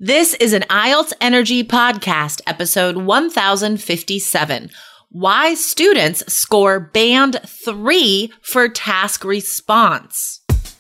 This is an IELTS Energy Podcast, episode 1057. Why students score band 3 for task response.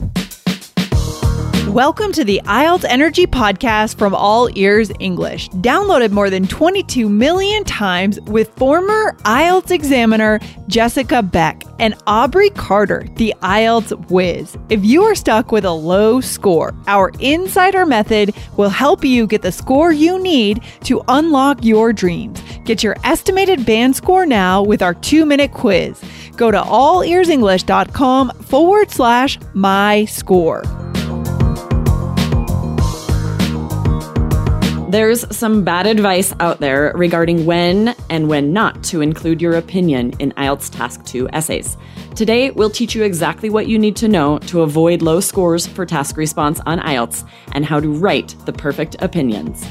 Welcome to the IELTS Energy Podcast from All Ears English, downloaded more than 22 million times with former IELTS examiner Jessica Beck and Aubrey Carter, the IELTS whiz. If you are stuck with a low score, our Insider Method will help you get the score you need to unlock your dreams. Get your estimated band score now with our 2-minute quiz. Go to allearsenglish.com/myscore. There's some bad advice out there regarding when and when not to include your opinion in IELTS Task 2 essays. Today, we'll teach you exactly what you need to know to avoid low scores for task response on IELTS and how to write the perfect opinions.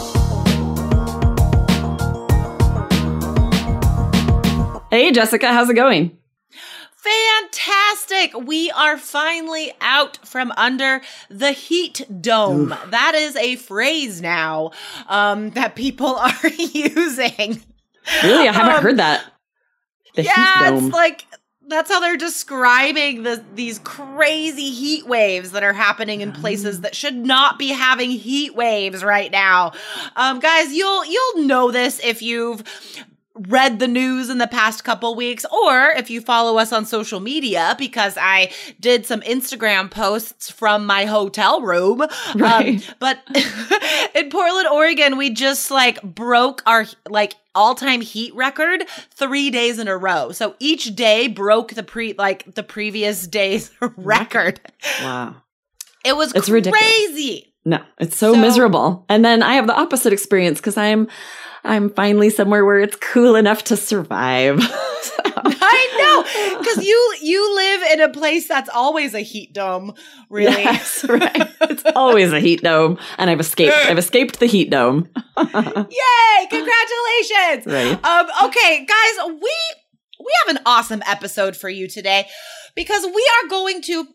Hey, Jessica, how's it going? Fantastic. We are finally out from under the heat dome. Oof. That is a phrase now that people are using. Really? I haven't heard that. The heat dome. It's like that's how they're describing these crazy heat waves that are happening in places that should not be having heat waves right now. Guys, you'll know this if you've read the news in the past couple weeks, or if you follow us on social media, because I did some Instagram posts from my hotel room. Right. But in Portland, Oregon, we just broke our all-time heat record 3 days in a row. So each day broke the previous day's record. Wow. It was it's crazy. Ridiculous. No, it's so miserable. And then I have the opposite experience because I'm finally somewhere where it's cool enough to survive. I know, because you live in a place that's always a heat dome, really. Yes, right. It's always a heat dome, and I've escaped the heat dome. Yay! Congratulations! Right. Okay, guys, we have an awesome episode for you today because we are going to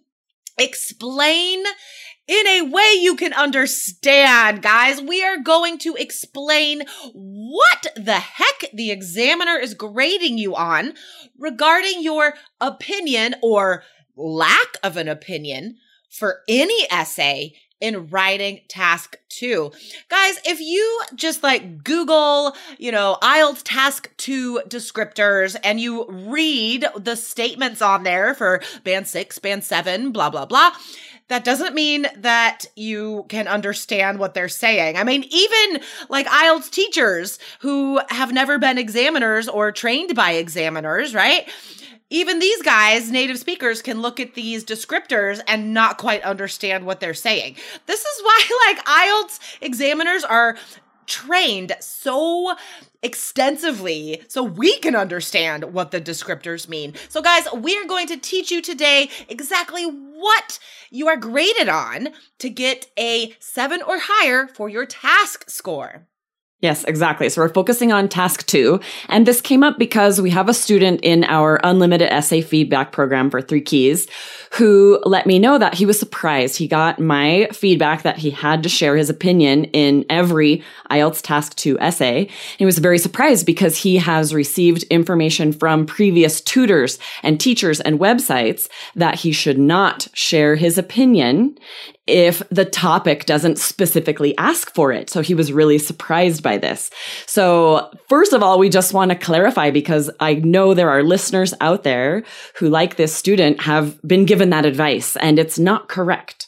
explain in a way you can understand, guys. We are going to explain what the heck the examiner is grading you on regarding your opinion or lack of an opinion for any essay in writing task 2. Guys, if you just Google, IELTS task 2 descriptors and you read the statements on there for band 6, band 7, blah, blah, blah, that doesn't mean that you can understand what they're saying. I mean, even IELTS teachers who have never been examiners or trained by examiners, right? Even these guys, native speakers, can look at these descriptors and not quite understand what they're saying. This is why IELTS examiners are trained so extensively so we can understand what the descriptors mean. So guys, we're going to teach you today exactly what you are graded on to get a 7 or higher for your task score. Yes, exactly. So we're focusing on task 2. And this came up because we have a student in our unlimited essay feedback program for 3 Keys who let me know that he was surprised. He got my feedback that he had to share his opinion in every IELTS task 2 essay. He was very surprised because he has received information from previous tutors and teachers and websites that he should not share his opinion if the topic doesn't specifically ask for it. So he was really surprised by this. So first of all, we just want to clarify because I know there are listeners out there who, like this student, have been given that advice and it's not correct.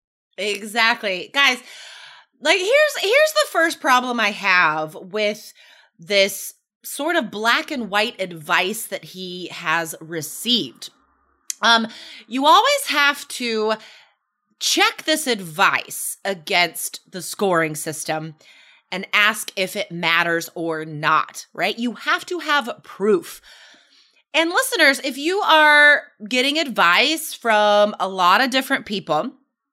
Exactly. Guys, here's the first problem I have with this sort of black and white advice that he has received. You always have to check this advice against the scoring system and ask if it matters or not, right? You have to have proof. And listeners, if you are getting advice from a lot of different people,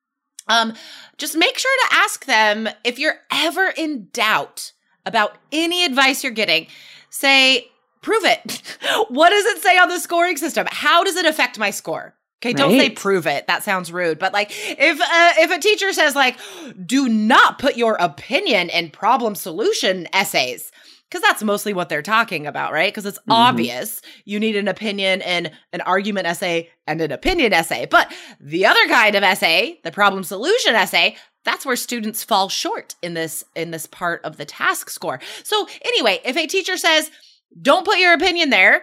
just make sure to ask them if you're ever in doubt about any advice you're getting. Say, prove it. What does it say on the scoring system? How does it affect my score? Okay, don't say prove it. That sounds rude. But like if a teacher says like, do not put your opinion in problem solution essays, because that's mostly what they're talking about, right? Because it's obvious you need an opinion in an argument essay and an opinion essay. But the other kind of essay, the problem solution essay, that's where students fall short in this part of the task score. So anyway, if a teacher says, don't put your opinion there,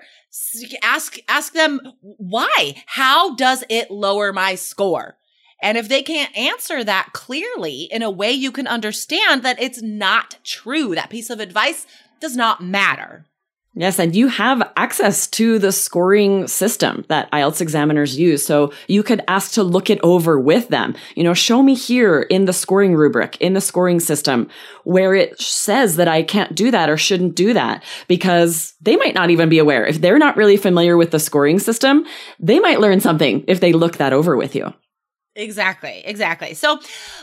ask them why. How does it lower my score? And if they can't answer that clearly in a way you can understand that it's not true, that piece of advice does not matter. Yes, and you have access to the scoring system that IELTS examiners use. So you could ask to look it over with them. Show me here in the scoring rubric, in the scoring system, where it says that I can't do that or shouldn't do that, because they might not even be aware. If they're not really familiar with the scoring system, they might learn something if they look that over with you. Exactly. So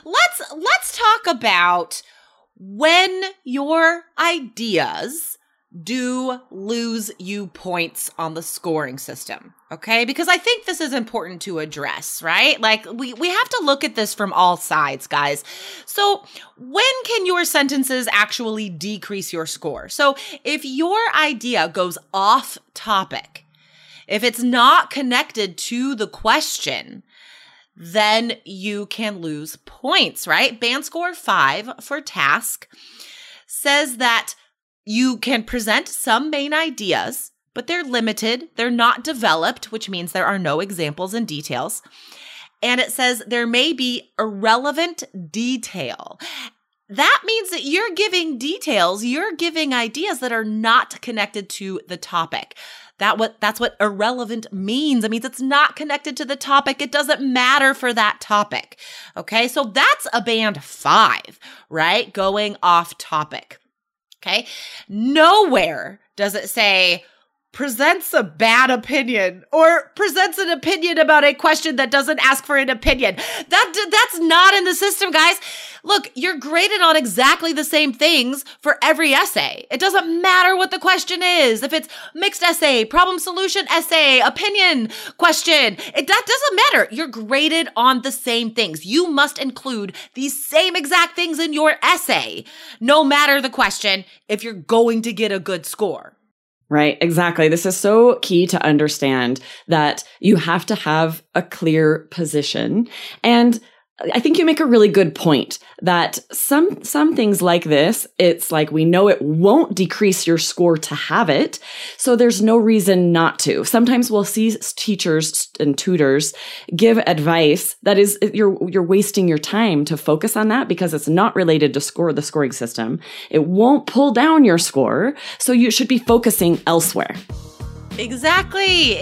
let's talk about when your ideas do lose you points on the scoring system, okay? Because I think this is important to address, right? Like we have to look at this from all sides, guys. So when can your sentences actually decrease your score? So if your idea goes off topic, if it's not connected to the question, then you can lose points, right? Band score 5 for task says that you can present some main ideas, but they're limited. They're not developed, which means there are no examples and details. And it says there may be irrelevant detail. That means that you're giving details, you're giving ideas that are not connected to the topic. That's what irrelevant means. It means it's not connected to the topic. It doesn't matter for that topic. Okay, so that's a band 5, right? Going off topic. Okay, nowhere does it say presents a bad opinion or presents an opinion about a question that doesn't ask for an opinion. That's not in the system, guys. Look, you're graded on exactly the same things for every essay. It doesn't matter what the question is. If it's mixed essay, problem solution essay, opinion question, that doesn't matter. You're graded on the same things. You must include these same exact things in your essay, no matter the question, if you're going to get a good score. Right, exactly. This is so key to understand that you have to have a clear position. And I think you make a really good point that some things like this, it's like we know it won't decrease your score to have it, so there's no reason not to. Sometimes we'll see teachers and tutors give advice that is you're wasting your time to focus on that because it's not related to the scoring system. It won't pull down your score, so you should be focusing elsewhere. Exactly.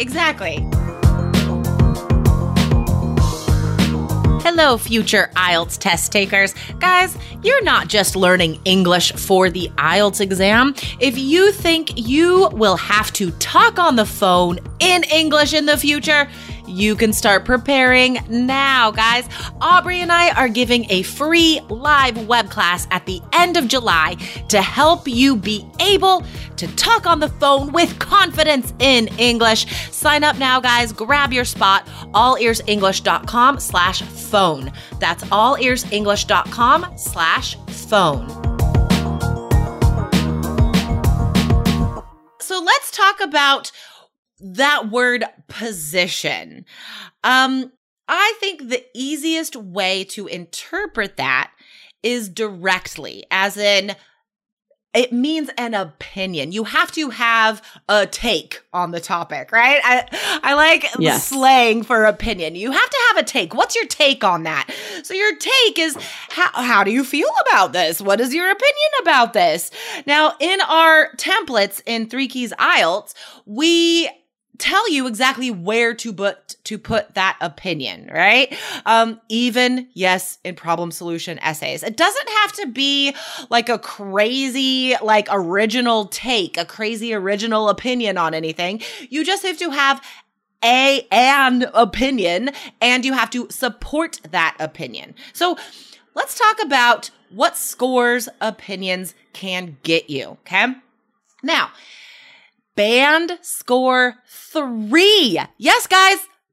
Hello, future IELTS test takers. Guys, you're not just learning English for the IELTS exam. If you think you will have to talk on the phone in English in the future, you can start preparing now, guys. Aubrey and I are giving a free live web class at the end of July to help you be able to talk on the phone with confidence in English. Sign up now, guys. Grab your spot. allearsenglish.com/phone. That's allearsenglish.com/phone. So let's talk about that word position. I think the easiest way to interpret that is directly, as in it means an opinion. You have to have a take on the topic, right? I like slang for opinion. You have to have a take. What's your take on that? So your take is, how do you feel about this? What is your opinion about this? Now, in our templates in 3 Keys IELTS, we tell you exactly where to put that opinion, right? Even in problem solution essays. It doesn't have to be like a crazy, original take, a crazy original opinion on anything. You just have to have an opinion, and you have to support that opinion. So let's talk about what scores opinions can get you, okay? Now, band score 3. Yes, guys,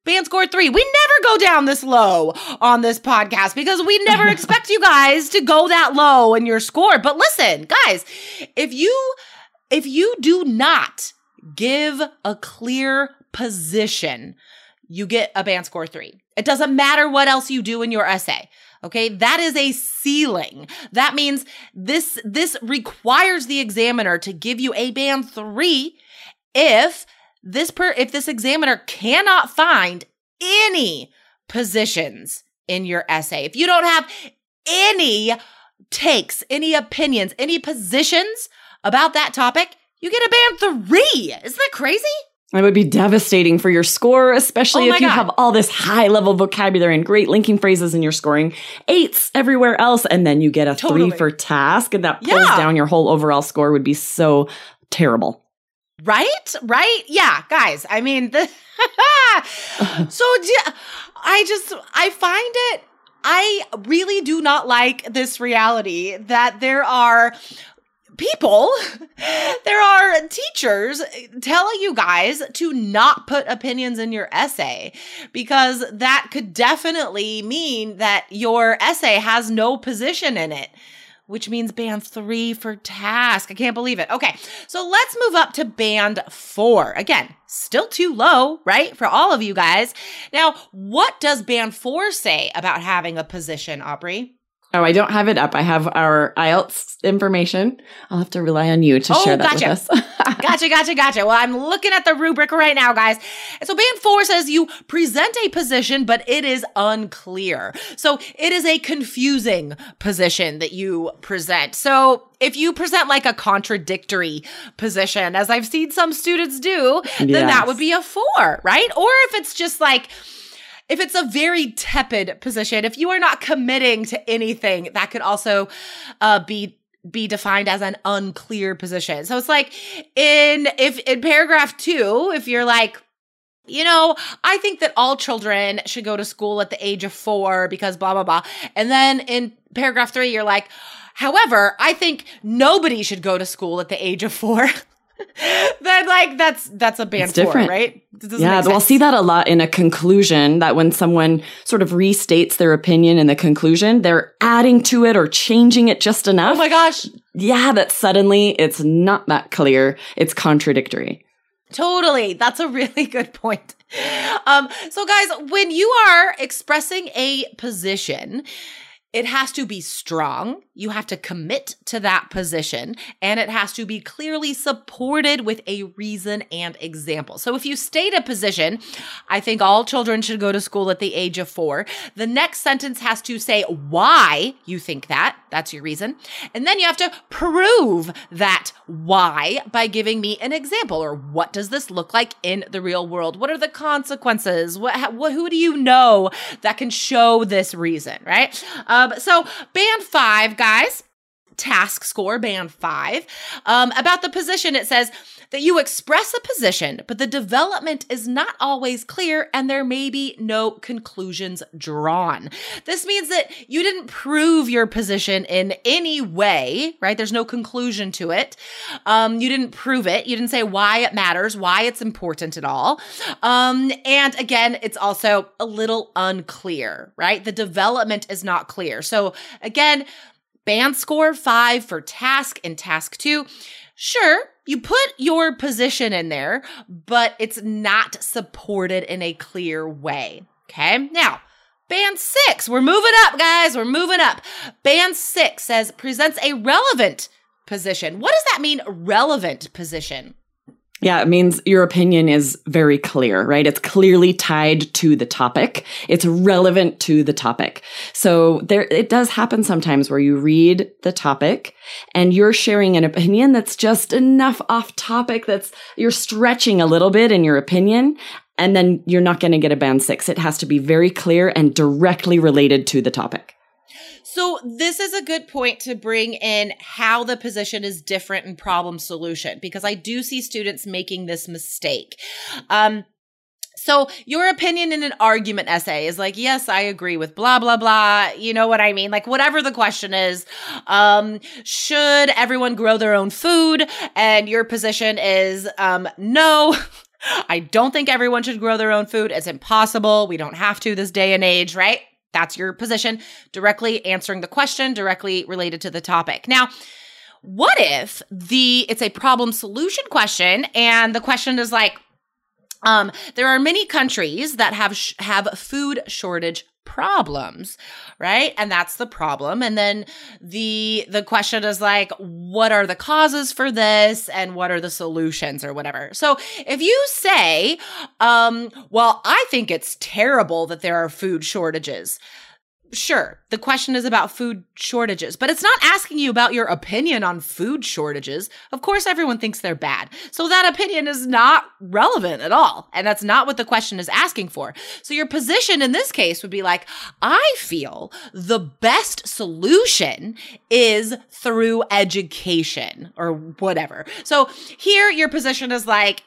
band score 3. We never go down this low on this podcast because we never expect you guys to go that low in your score. But listen, guys, if you do not give a clear position, you get a band score 3. It doesn't matter what else you do in your essay. Okay, that is a ceiling. That means this requires the examiner to give you a band 3 if this examiner cannot find any positions in your essay. If you don't have any takes, any opinions, any positions about that topic, you get a band 3. Isn't that crazy? It would be devastating for your score, especially if you have all this high-level vocabulary and great linking phrases and you're scoring 8s everywhere else, and then you get a 3 for task, and that pulls down your whole overall score. Would be so terrible. Right? Yeah, guys. I mean, I really do not like this reality that there are teachers telling you guys to not put opinions in your essay, because that could definitely mean that your essay has no position in it, which means band 3 for task. I can't believe it. Okay, so let's move up to band 4. Again, still too low, right, for all of you guys. Now, what does band 4 say about having a position, Aubrey? Oh, I don't have it up. I have our IELTS information. I'll have to rely on you to share that with us. Gotcha. Well, I'm looking at the rubric right now, guys. And so band 4 says you present a position, but it is unclear. So it is a confusing position that you present. So if you present like a contradictory position, as I've seen some students do, then that would be a 4, right? Or if it's just like, if it's a very tepid position, if you are not committing to anything, that could also be defined as an unclear position. So it's like in paragraph 2, if you're like, I think that all children should go to school at the age of 4 because blah, blah, blah. And then in paragraph 3, you're like, however, I think nobody should go to school at the age of 4. Then that's a band 4, right? Yeah, we'll see that a lot in a conclusion, that when someone sort of restates their opinion in the conclusion, they're adding to it or changing it just enough. Oh my gosh. Yeah, that suddenly it's not that clear. It's contradictory. Totally. That's a really good point. So guys, when you are expressing a position, it has to be strong. You have to commit to that position, and it has to be clearly supported with a reason and example. So if you state a position, I think all children should go to school at the age of 4, the next sentence has to say why you think that. That's your reason. And then you have to prove that why by giving me an example, or what does this look like in the real world? What are the consequences? Who do you know that can show this reason, right? So band 5, guys, task score, band 5. About the position, it says that you express a position, but the development is not always clear and there may be no conclusions drawn. This means that you didn't prove your position in any way, right? There's no conclusion to it. You didn't prove it. You didn't say why it matters, why it's important at all. And again, it's also a little unclear, right? The development is not clear. So again, band score 5 for task and task 2. Sure, you put your position in there, but it's not supported in a clear way. Okay, now band 6, we're moving up, guys. We're moving up. Band 6 says presents a relevant position. What does that mean, relevant position? Yeah, it means your opinion is very clear, right? It's clearly tied to the topic. It's relevant to the topic. So it does happen sometimes where you read the topic and you're sharing an opinion that's just enough off topic, you're stretching a little bit in your opinion, and then you're not going to get a band 6. It has to be very clear and directly related to the topic. So this is a good point to bring in how the position is different in problem solution, because I do see students making this mistake. So your opinion in an argument essay is like, yes, I agree with blah, blah, blah. You know what I mean? Like whatever the question is, should everyone grow their own food? And your position is, no. I don't think everyone should grow their own food. It's impossible. We don't have to this day and age, right? That's your position, directly answering the question, directly related to the topic. Now, what if it's a problem solution question and the question is like, there are many countries that have food shortage problems, right? And that's the problem. And then the question is like, what are the causes for this and what are the solutions or whatever? So if you say, well, I think it's terrible that there are food shortages. Sure, the question is about food shortages, but it's not asking you about your opinion on food shortages. Of course, everyone thinks they're bad. So that opinion is not relevant at all. And that's not what the question is asking for. So your position in this case would be like, I feel the best solution is through education or whatever. So here your position is like,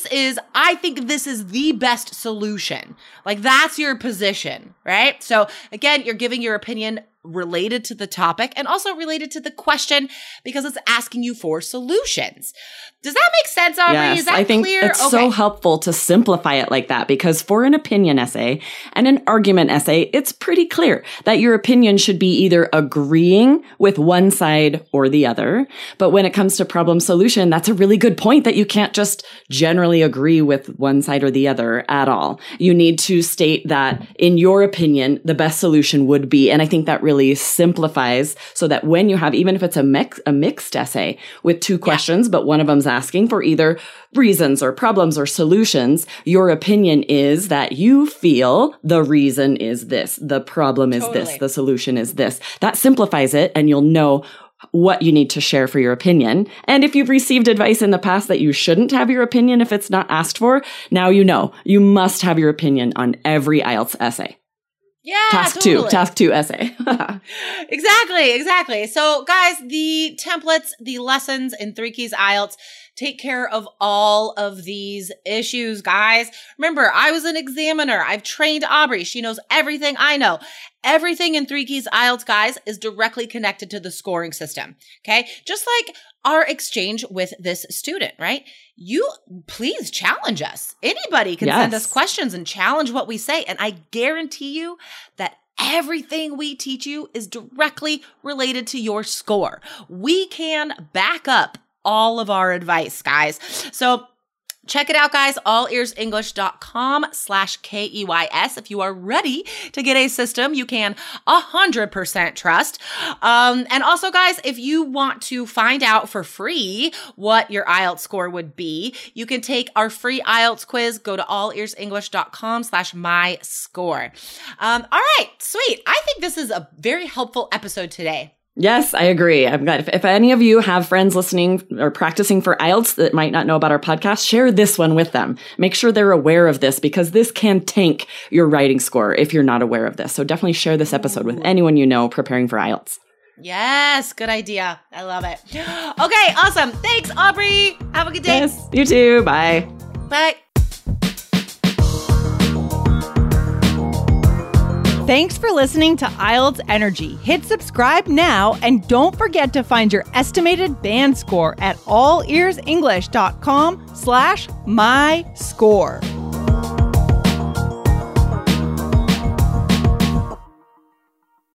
I think this is the best solution. Like that's your position, right? So again, you're giving your opinion related to the topic and also related to the question because it's asking you for solutions. Does that make sense, Aubrey? Yes, is that I think clear? it's so helpful to simplify it like that because for an opinion essay and an argument essay, it's pretty clear that your opinion should be either agreeing with one side or the other. But when it comes to problem solution, that's a really good point that you can't just generally agree with one side or the other at all. You need to state that in your opinion, the best solution would be, and I think that really simplifies so that when you have, even if it's a mixed essay with two questions, but one of them's asking for either reasons or problems or solutions, your opinion is that you feel the reason is this, the problem is this, the solution is this. That simplifies it and you'll know what you need to share for your opinion. And if you've received advice in the past that you shouldn't have your opinion if it's not asked for, now you know. You must have your opinion on every IELTS essay. Yeah, Task two essay. Exactly. So guys, the templates, the lessons in 3 Keys IELTS take care of all of these issues, guys. Remember, I was an examiner. I've trained Aubrey. She knows everything I know. Everything in 3 Keys IELTS, guys, is directly connected to the scoring system. Okay. Just like our exchange with this student, right? You please challenge us. Anybody can send us questions and challenge what we say. And I guarantee you that everything we teach you is directly related to your score. We can back up all of our advice, guys. So check it out, guys, allearsenglish.com/KEYS. If you are ready to get a system you can 100% trust. And also, guys, if you want to find out for free what your IELTS score would be, you can take our free IELTS quiz. Go to allearsenglish.com/myscore. All right, sweet. I think this is a very helpful episode today. Yes, I agree. I'm glad. If any of you have friends listening or practicing for IELTS that might not know about our podcast, share this one with them. Make sure they're aware of this because this can tank your writing score if you're not aware of this. So definitely share this episode with anyone you know preparing for IELTS. Yes, good idea. I love it. Okay, awesome. Thanks, Aubrey. Have a good day. Yes, you too. Bye. Bye. Thanks for listening to IELTS Energy. Hit subscribe now and don't forget to find your estimated band score at allearsenglish.com/myscore.